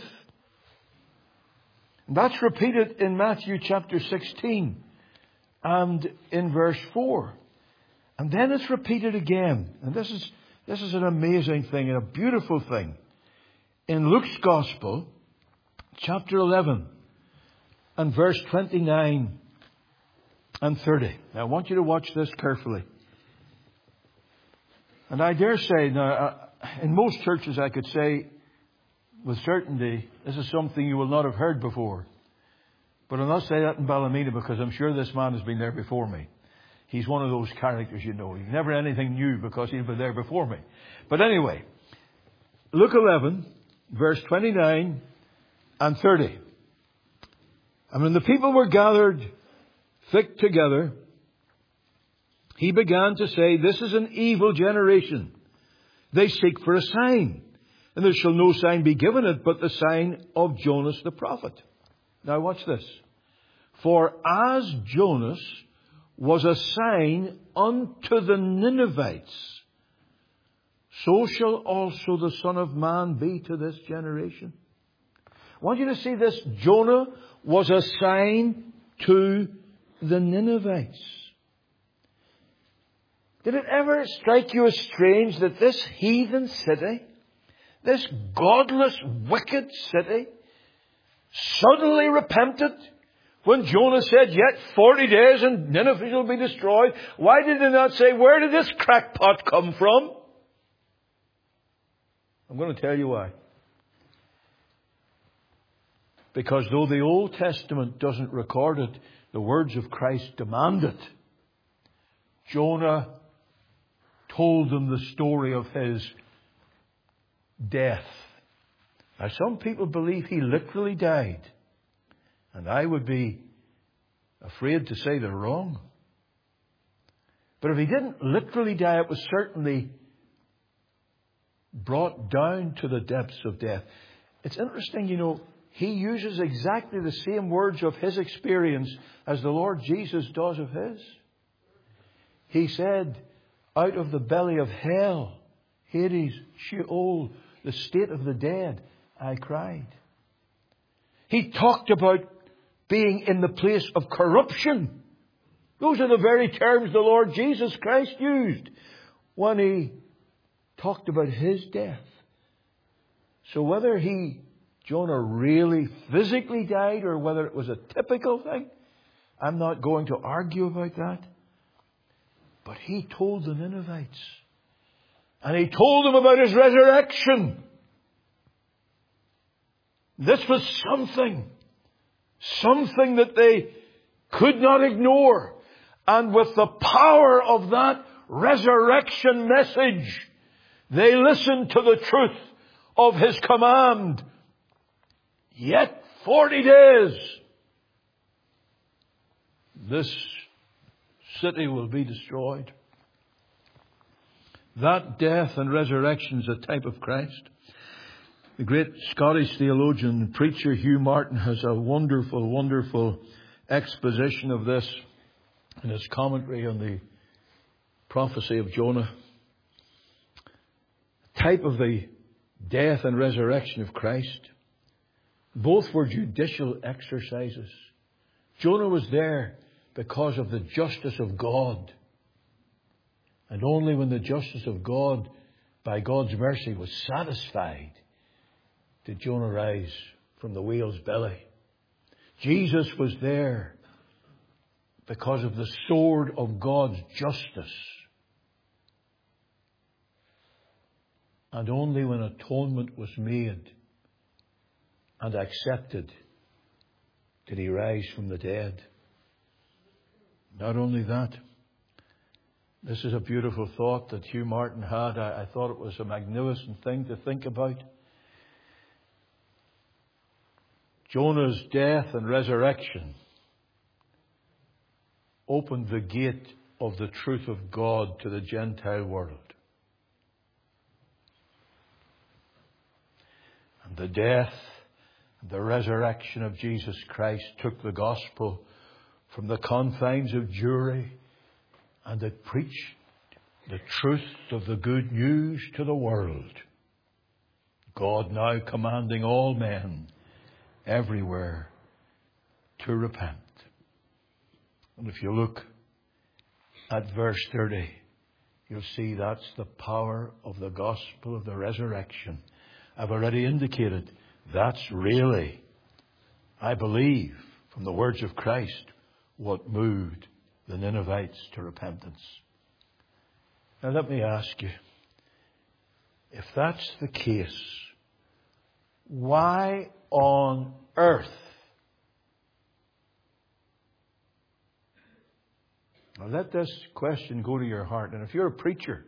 And that's repeated in Matthew chapter sixteen and in verse four. And then it's repeated again. And this is, this is an amazing thing and a beautiful thing. In Luke's Gospel, chapter eleven and verse twenty-nine and thirty. Now, I want you to watch this carefully. And I dare say, now, in most churches I could say with certainty, this is something you will not have heard before. But I'll not say that in Ballymena because I'm sure this man has been there before me. He's one of those characters, you know. He's never anything new because he's been there before me. But anyway, Luke eleven, verse twenty-nine and thirty. And when the people were gathered thick together, He began to say, "This is an evil generation. They seek for a sign, and there shall no sign be given it but the sign of Jonas the prophet." Now watch this. "For as Jonas was a sign unto the Ninevites, so shall also the Son of Man be to this generation." I want you to see this. Jonah was a sign to the Ninevites. Did it ever strike you as strange that this heathen city, this godless, wicked city, suddenly repented when Jonah said, "Yet forty days and Nineveh shall be destroyed"? Why did they not say, "Where did this crackpot come from?" I'm going to tell you why. Because though the Old Testament doesn't record it, the words of Christ demand it. Jonah told them the story of his death. Now, some people believe he literally died. And I would be afraid to say they're wrong. But if he didn't literally die, it was certainly brought down to the depths of death. It's interesting, you know, he uses exactly the same words of his experience as the Lord Jesus does of his. He said, "Out of the belly of hell, Hades, Sheol, the state of the dead, I cried." He talked about being in the place of corruption. Those are the very terms the Lord Jesus Christ used when He talked about His death. So whether he, Jonah, really physically died or whether it was a typical thing, I'm not going to argue about that. But he told the Ninevites. And he told them about his resurrection. This was something. Something that they could not ignore. And with the power of that resurrection message, they listened to the truth of his command. Yet forty days, this city will be destroyed. That death and resurrection is a type of Christ. The great Scottish theologian and preacher Hugh Martin has a wonderful, wonderful exposition of this in his commentary on the prophecy of Jonah. Type of the death and resurrection of Christ. Both were judicial exercises. Jonah was there because of the justice of God. And only when the justice of God, by God's mercy, was satisfied, did Jonah rise from the whale's belly. Jesus was there because of the sword of God's justice. And only when atonement was made and accepted did he rise from the dead. Not only that, this is a beautiful thought that Hugh Martin had. I, I thought it was a magnificent thing to think about. Jonah's death and resurrection opened the gate of the truth of God to the Gentile world. And the death and the resurrection of Jesus Christ took the gospel from the confines of Jewry, and it preached the truth of the good news to the world. God now commanding all men everywhere to repent. And if you look at verse thirty, you'll see that's the power of the gospel of the resurrection. I've already indicated that's really, I believe, from the words of Christ, what moved the Ninevites to repentance. Now let me ask you, if that's the case, why on earth? Now let this question go to your heart. And if you're a preacher,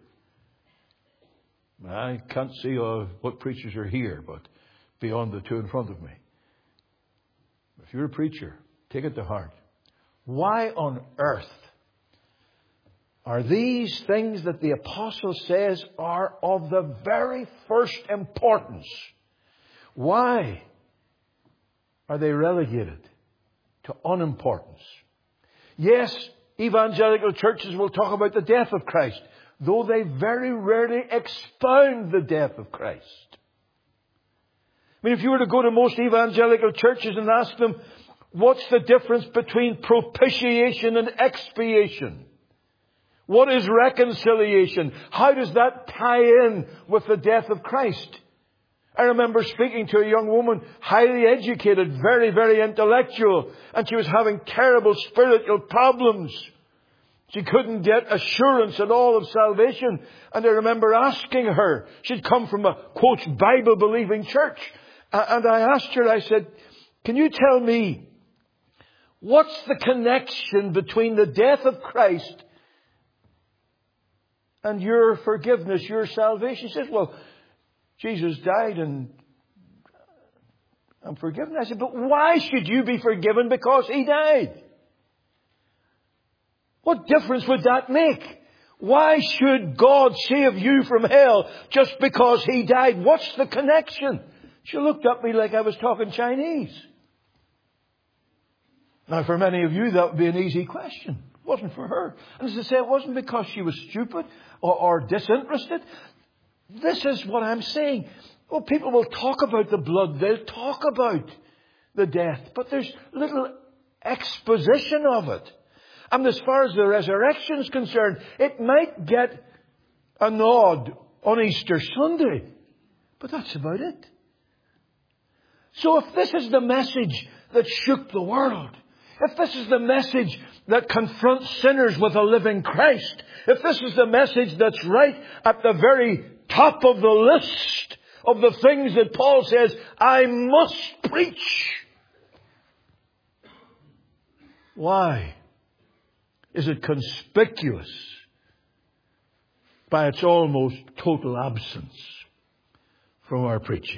I can't see uh, what preachers are here, but beyond the two in front of me. If you're a preacher, take it to heart. Why on earth are these things that the apostle says are of the very first importance? Why are they relegated to unimportance? Yes, evangelical churches will talk about the death of Christ, though they very rarely expound the death of Christ. I mean, if you were to go to most evangelical churches and ask them, what's the difference between propitiation and expiation? What is reconciliation? How does that tie in with the death of Christ? I remember speaking to a young woman, highly educated, very, very intellectual, and she was having terrible spiritual problems. She couldn't get assurance at all of salvation. And I remember asking her, she'd come from a, quote, Bible-believing church. And I asked her, I said, can you tell me, what's the connection between the death of Christ and your forgiveness, your salvation? She says, well, Jesus died and I'm forgiven. I said, but why should you be forgiven because He died? What difference would that make? Why should God save you from hell just because He died? What's the connection? She looked at me like I was talking Chinese. Now, for many of you, that would be an easy question. It wasn't for her. And as I say, it wasn't because she was stupid or, or disinterested. This is what I'm saying. Well, people will talk about the blood. They'll talk about the death. But there's little exposition of it. And as far as the resurrection is concerned, it might get a nod on Easter Sunday. But that's about it. So if this is the message that shook the world, if this is the message that confronts sinners with a living Christ, if this is the message that's right at the very top of the list of the things that Paul says, I must preach. Why is it conspicuous by its almost total absence from our preaching?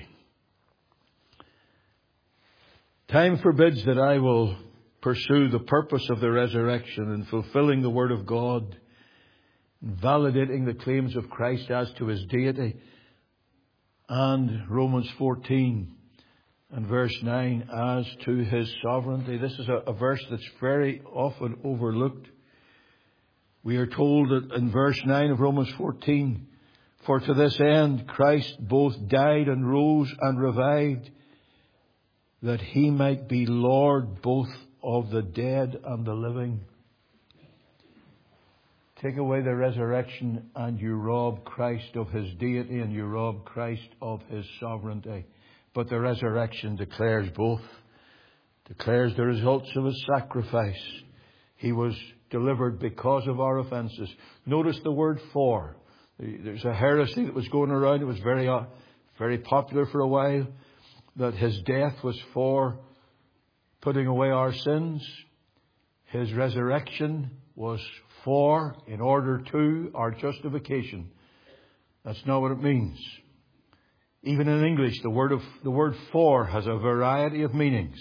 Time forbids that I will pursue the purpose of the resurrection in fulfilling the Word of God, validating the claims of Christ as to His deity, and Romans fourteen and verse nine as to His sovereignty. This is a, a verse that's very often overlooked. We are told that in verse nine of Romans fourteen, for to this end Christ both died and rose and revived, that He might be Lord both of the dead and the living. Take away the resurrection and you rob Christ of His deity and you rob Christ of His sovereignty. But the resurrection declares both. Declares the results of His sacrifice. He was delivered because of our offences. Notice the word for. There's a heresy that was going around. It was very, uh, very popular for a while, that His death was for putting away our sins. His resurrection was for, in order to, our justification. That's not what it means. Even in English, the word of the word for has a variety of meanings.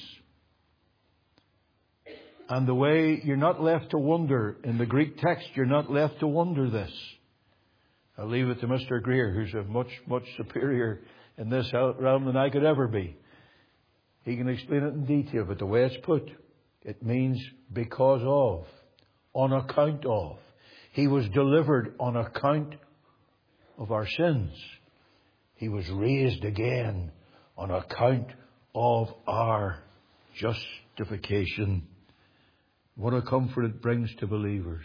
And the way you're not left to wonder in the Greek text, you're not left to wonder this. I'll leave it to Mister Greer, who's a much, much superior in this realm than I could ever be. He can explain it in detail, but the way it's put, it means because of, on account of. He was delivered on account of our sins. He was raised again on account of our justification. What a comfort it brings to believers.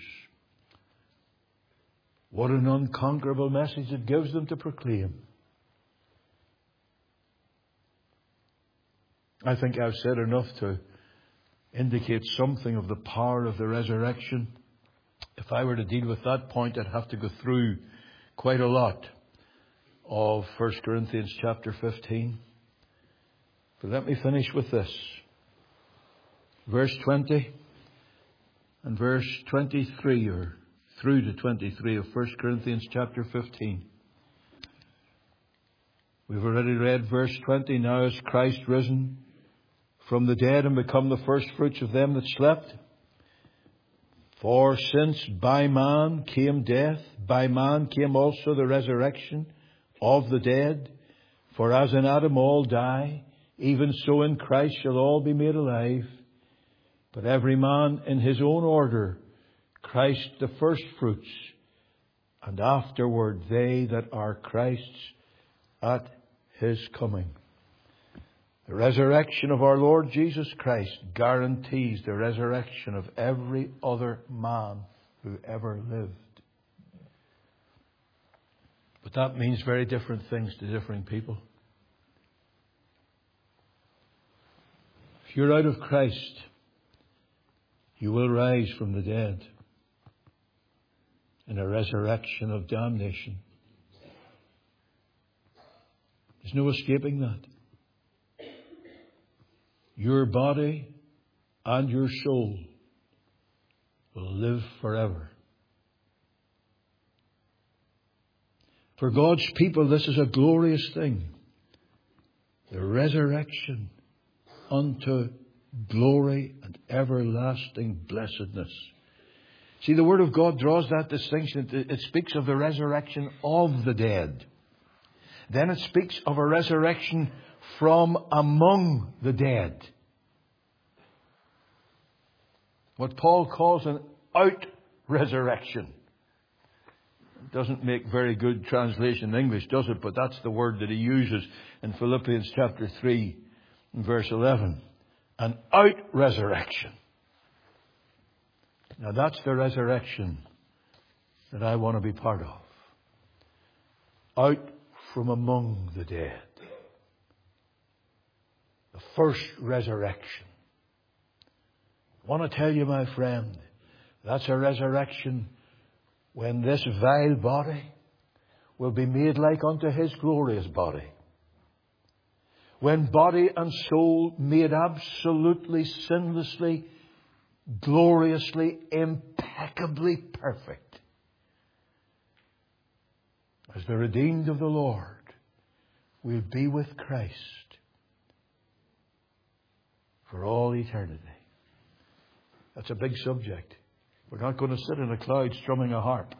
What an unconquerable message it gives them to proclaim. I think I've said enough to indicate something of the power of the resurrection. If I were to deal with that point, I'd have to go through quite a lot of First Corinthians chapter fifteen. But let me finish with this. Verse twenty and verse twenty-three, or through to twenty-three of First Corinthians chapter fifteen. We've already read verse twenty. Now is Christ risen from the dead and become the first fruits of them that slept? For since by man came death, by man came also the resurrection of the dead. For as in Adam all die, even so in Christ shall all be made alive. But every man in his own order, Christ the first fruits, and afterward they that are Christ's at His coming. The resurrection of our Lord Jesus Christ guarantees the resurrection of every other man who ever lived. But that means very different things to different people. If you're out of Christ, you will rise from the dead in a resurrection of damnation. There's no escaping that. Your body and your soul will live forever. For God's people, this is a glorious thing. The resurrection unto glory and everlasting blessedness. See, the Word of God draws that distinction. It speaks of the resurrection of the dead. Then it speaks of a resurrection from among the dead. What Paul calls an out resurrection. It doesn't make very good translation in English, does it? But that's the word that he uses in Philippians chapter three and verse eleven. An out resurrection. Now that's the resurrection that I want to be part of. Out from among the dead. The first resurrection. I want to tell you, my friend, that's a resurrection when this vile body will be made like unto His glorious body. When body and soul made absolutely, sinlessly, gloriously, impeccably perfect. As the redeemed of the Lord, we'll be with Christ for all eternity. That's a big subject. We're not going to sit in a cloud strumming a harp.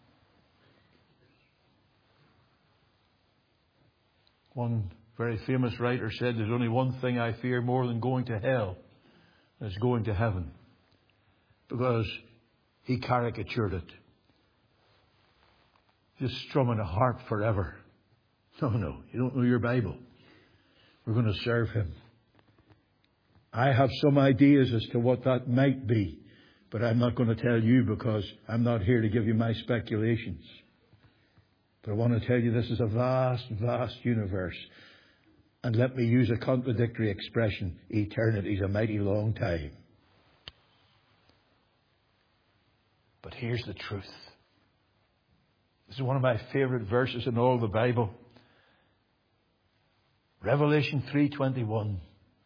One very famous writer said, there's only one thing I fear more than going to hell, and it's going to heaven. Because he caricatured it. Just strumming a harp forever. No, no, you don't know your Bible. We're going to serve Him. I have some ideas as to what that might be, but I'm not going to tell you because I'm not here to give you my speculations. But I want to tell you this is a vast, vast universe. And let me use a contradictory expression. Eternity is a mighty long time. But here's the truth. This is one of my favorite verses in all the Bible. Revelation three twenty-one.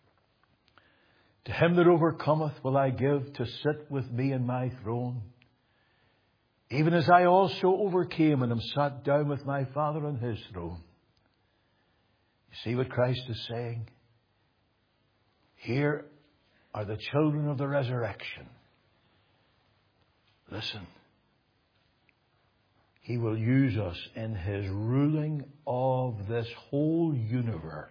To him that overcometh will I give to sit with me in my throne, even as I also overcame and am sat down with my Father on His throne. You see what Christ is saying? Here are the children of the resurrection. Listen. He will use us in His ruling of this whole universe.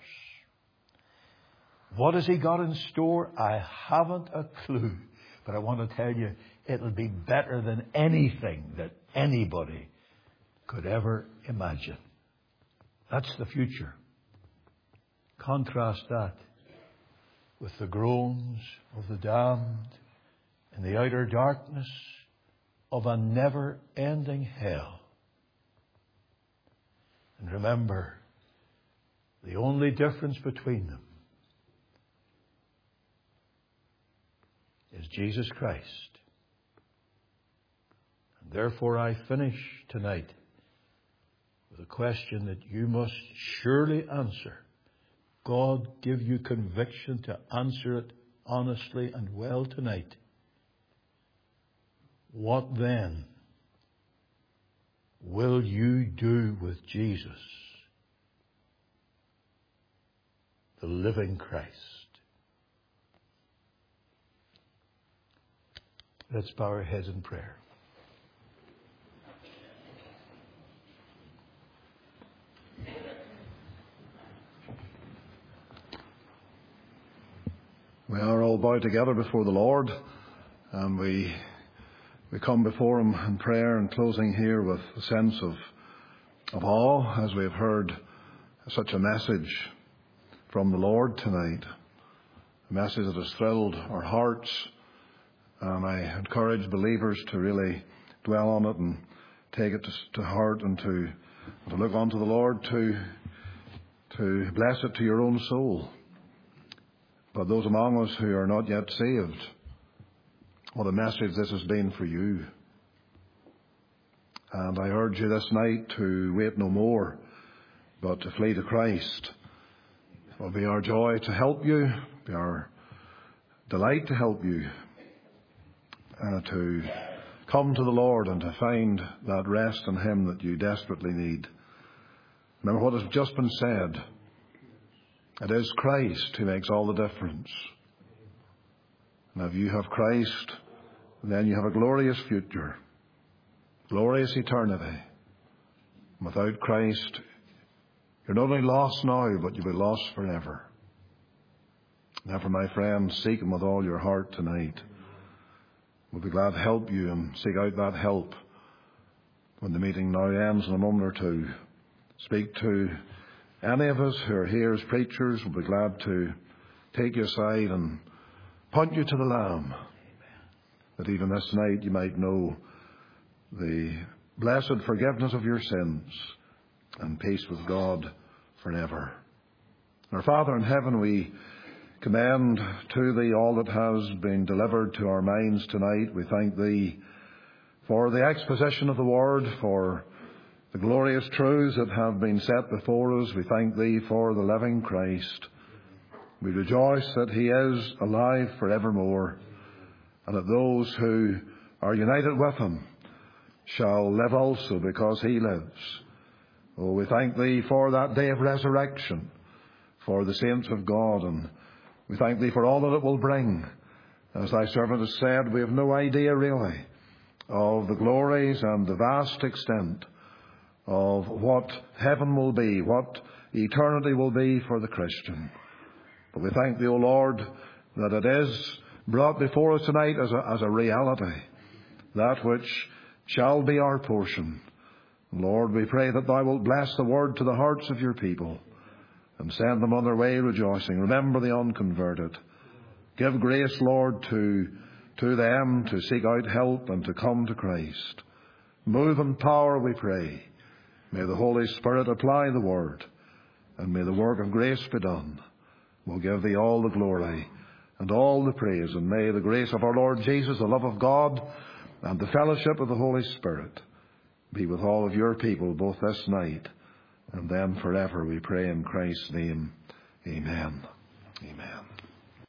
What has He got in store? I haven't a clue. But I want to tell you, it'll be better than anything that anybody could ever imagine. That's the future. Contrast that with the groans of the damned in the outer darkness of a never-ending hell. And remember, the only difference between them is Jesus Christ. And therefore I finish tonight with a question that you must surely answer. God give you conviction to answer it honestly and well tonight. What then will you do with Jesus, the living Christ? Let's bow our heads in prayer.
We are all bowed together before the Lord, and we we come before Him in prayer and closing here with a sense of of awe as we have heard such a message from the Lord tonight, a message that has thrilled our hearts, and I encourage believers to really dwell on it and take it to, to heart and to to look unto the Lord to to bless it to your own soul. But those among us who are not yet saved, what a message this has been for you. And I urge you this night to wait no more, but to flee to Christ. It will be our joy to help you, be our delight to help you, uh, to come to the Lord and to find that rest in Him that you desperately need. Remember what has just been said. It is Christ who makes all the difference. And if you have Christ, then you have a glorious future, glorious eternity. Without Christ, you're not only lost now, but you'll be lost forever. Therefore, my friend, seek Him with all your heart tonight. We'll be glad to help you and seek out that help when the meeting now ends in a moment or two. Speak to any of us who are here as preachers. We'll be glad to take you aside and point you to the Lamb, that even this night you might know the blessed forgiveness of your sins and peace with God forever. Our Father in heaven, we commend to Thee all that has been delivered to our minds tonight. We thank Thee for the exposition of the Word, for the glorious truths that have been set before us. We thank Thee for the living Christ. We rejoice that He is alive forevermore, and that those who are united with Him shall live also because He lives. Oh, we thank Thee for that day of resurrection, for the saints of God, and we thank Thee for all that it will bring. As Thy servant has said, we have no idea really of the glories and the vast extent of what heaven will be, what eternity will be for the Christian. But we thank Thee, O Lord, that it is brought before us tonight as a, as a reality, that which shall be our portion. Lord, we pray that Thou wilt bless the word to the hearts of Your people and send them on their way rejoicing. Remember the unconverted. Give grace, Lord, to, to them to seek out help and to come to Christ. Move in power, we pray. May the Holy Spirit apply the word, and may the work of grace be done. We'll give Thee all the glory and all the praise, and may the grace of our Lord Jesus, the love of God, and the fellowship of the Holy Spirit be with all of Your people, both this night and then forever, we pray in Christ's name. Amen. Amen.